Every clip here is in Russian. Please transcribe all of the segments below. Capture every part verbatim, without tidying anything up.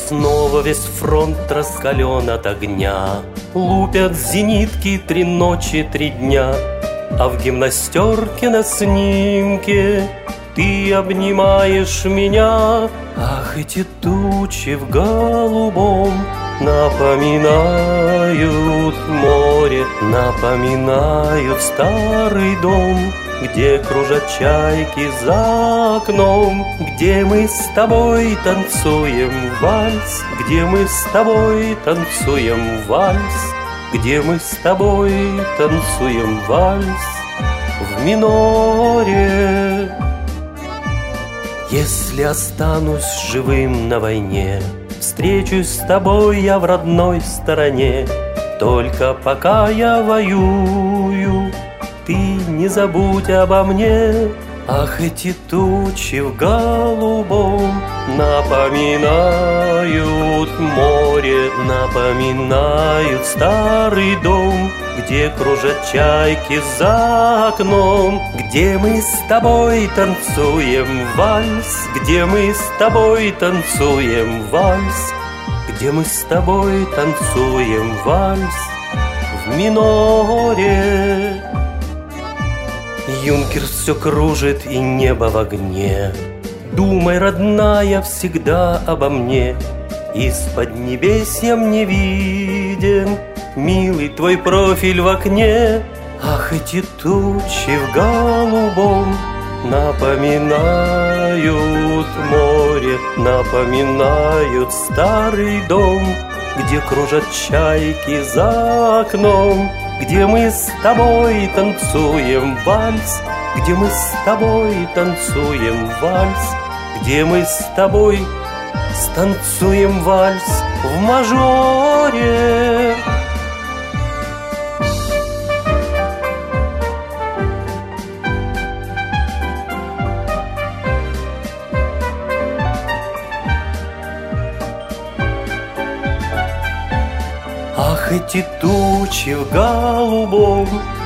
снова весь фронт раскален от огня. Лупят зенитки три ночи, три дня. А в гимнастерке на снимке ты обнимаешь меня. Ах, эти тучи в голубом напоминают море, напоминают старый дом, где кружат чайки за окном, где мы с тобой танцуем вальс, где мы с тобой танцуем вальс, где мы с тобой танцуем вальс в миноре. Если останусь живым на войне, встречусь с тобой я в родной стороне. Только пока я воюю, ты не забудь обо мне. Ах, эти тучи в голубом напоминают море, напоминают старый дом, где кружат чайки за окном, где мы с тобой танцуем вальс, где мы с тобой танцуем вальс, где мы с тобой танцуем вальс в миноре. Юнкер все кружит и небо в огне. Думай, родная, всегда обо мне. Из-под небесья мне виден милый твой профиль в окне. Ах, эти тучи в голубом напоминают море, напоминают старый дом, где кружат чайки за окном, где мы с тобой танцуем вальс, где мы с тобой танцуем вальс, где мы с тобой станцуем вальс в мажоре. Ах, эти тучи в голубом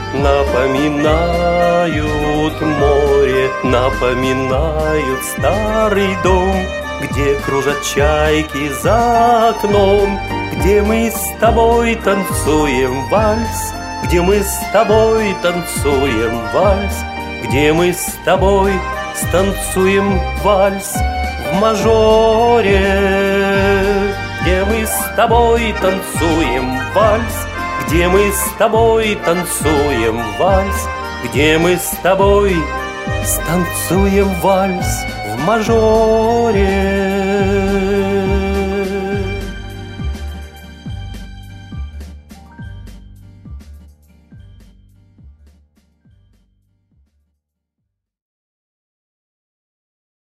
напоминают море, напоминают старый дом, где кружат чайки за окном, где мы с тобой танцуем вальс, где мы с тобой танцуем вальс, где мы с тобой станцуем вальс в мажоре. Где мы с тобой танцуем вальс, где мы с тобой танцуем вальс, где мы с тобой станцуем вальс в мажоре.